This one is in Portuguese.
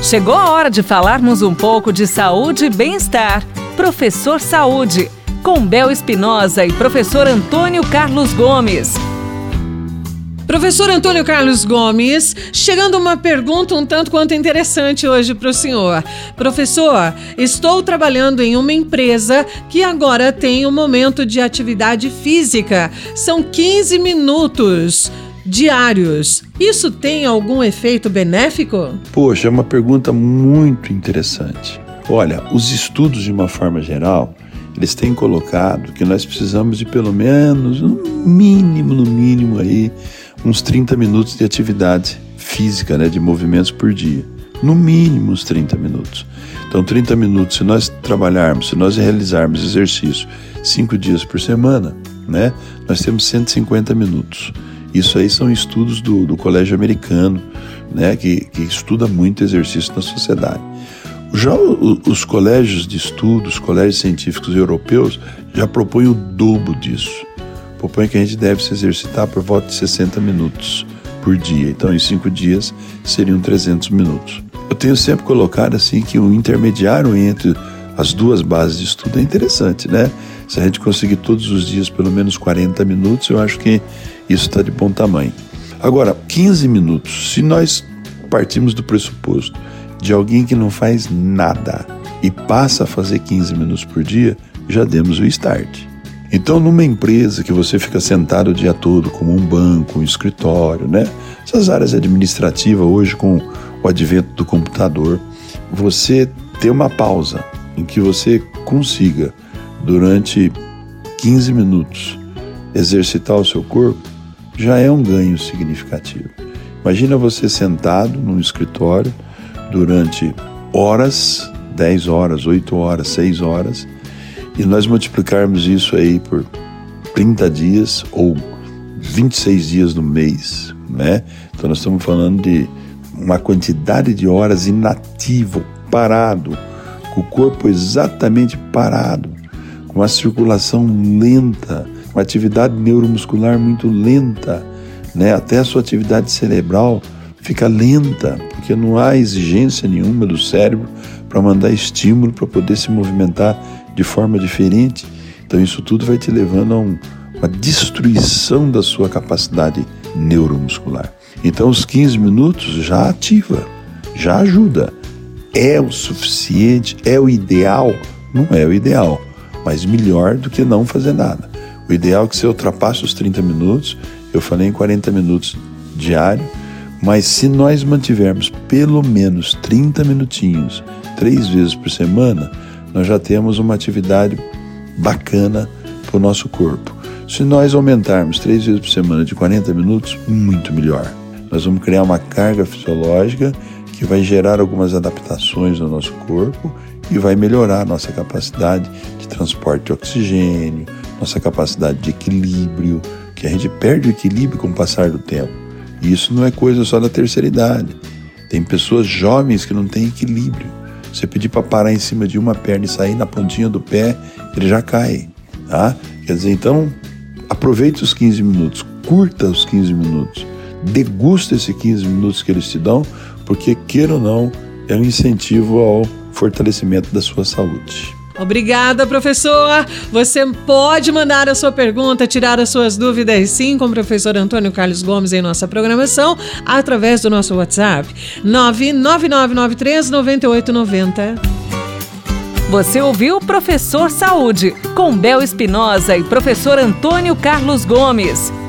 Chegou a hora de falarmos um pouco de saúde e bem-estar. Professor Saúde, com Bel Espinosa e professor Antônio Carlos Gomes. Professor Antônio Carlos Gomes, chegando uma pergunta um tanto quanto interessante hoje para o senhor. Professor, estou trabalhando em uma empresa que agora tem um momento de atividade física. São 15 minutos diários. Isso tem algum efeito benéfico? Poxa, é uma pergunta muito interessante. Olha, os estudos de uma forma geral, eles têm colocado que nós precisamos de pelo menos, no mínimo aí, uns 30 minutos de atividade física, de movimentos por dia. No mínimo uns 30 minutos. Então 30 minutos, se nós trabalharmos, se nós realizarmos exercício 5 dias por semana, nós temos 150 minutos. Isso aí são estudos do Colégio Americano, que estuda muito exercício na sociedade. Já os colégios de estudo, os colégios científicos europeus já propõem o dobro disso. Propõe que a gente deve se exercitar por volta de 60 minutos por dia. Então, em 5 dias, seriam 300 minutos. Eu tenho sempre colocado assim que o intermediário entre as duas bases de estudo é interessante, Se a gente conseguir todos os dias pelo menos 40 minutos, eu acho que isso está de bom tamanho. Agora, 15 minutos, se nós partimos do pressuposto de alguém que não faz nada e passa a fazer 15 minutos por dia, já demos o start. Então, numa empresa que você fica sentado o dia todo, como um banco, um escritório, essas áreas administrativas hoje com o advento do computador, você ter uma pausa em que você consiga, durante 15 minutos, exercitar o seu corpo, já é um ganho significativo. Imagina você sentado num escritório durante horas, 10 horas, 8 horas, 6 horas, e nós multiplicarmos isso aí por 30 dias ou 26 dias no mês, Então nós estamos falando de uma quantidade de horas inativo, parado, com o corpo exatamente parado, com a circulação lenta, com a atividade neuromuscular muito lenta, Até a sua atividade cerebral fica lenta, porque não há exigência nenhuma do cérebro para mandar estímulo para poder se movimentar de forma diferente. Então isso tudo vai te levando a uma destruição da sua capacidade neuromuscular. Então os 15 minutos já ativa, já ajuda. É o suficiente? É o ideal? Não é o ideal, mas melhor do que não fazer nada. O ideal é que você ultrapasse os 30 minutos, eu falei em 40 minutos diário, mas se nós mantivermos pelo menos 30 minutinhos, 3 vezes por semana, nós já temos uma atividade bacana para o nosso corpo. Se nós aumentarmos 3 vezes por semana de 40 minutos, muito melhor. Nós vamos criar uma carga fisiológica que vai gerar algumas adaptações no nosso corpo e vai melhorar a nossa capacidade de transporte de oxigênio, nossa capacidade de equilíbrio, que a gente perde o equilíbrio com o passar do tempo. E isso não é coisa só da terceira idade. Tem pessoas jovens que não têm equilíbrio. Você pedir para parar em cima de uma perna e sair na pontinha do pé, ele já cai, Quer dizer, então, aproveite os 15 minutos, curta os 15 minutos, degusta esses 15 minutos que eles te dão, porque, queira ou não, é um incentivo ao fortalecimento da sua saúde. Obrigada, professor. Você pode mandar a sua pergunta, tirar as suas dúvidas, sim, com o professor Antônio Carlos Gomes em nossa programação, através do nosso WhatsApp, 999939890. Você ouviu Professor Saúde, com Bel Espinosa e professor Antônio Carlos Gomes.